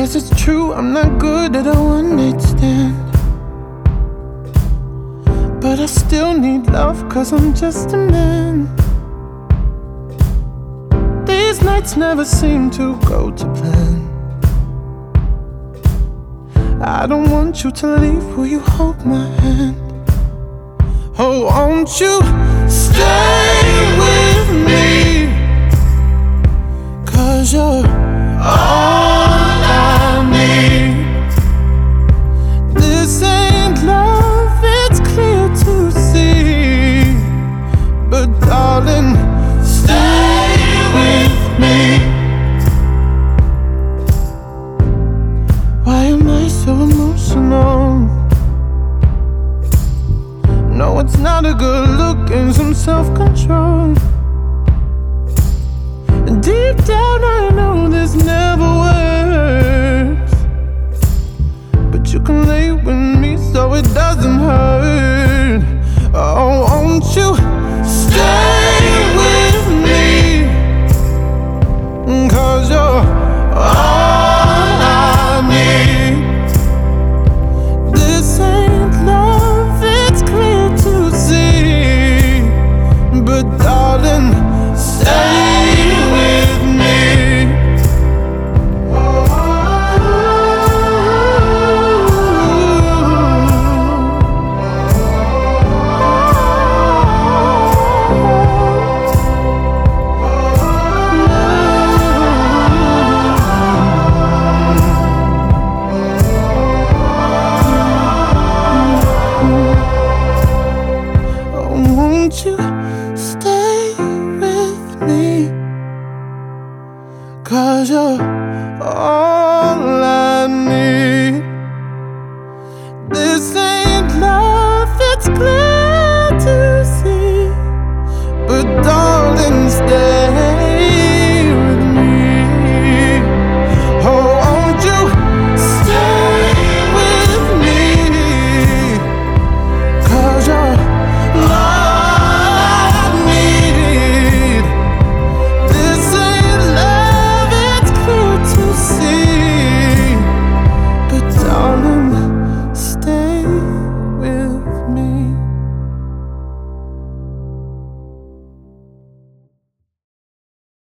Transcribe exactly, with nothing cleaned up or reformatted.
Guess it's true, I'm not good at a one-night stand, but I still need love, cause I'm just a man. These nights never seem to go to plan. I don't want you to leave, will you hold my hand? Oh, won't you stay with me? Cause you're all I need. This ain't love, it's clear to see, but darling, stay with me. Why am I so emotional? No, it's not a good look and some self-control. And deep down I know this never works, but you can lay with me so it doesn't hurt. Oh, won't you stay?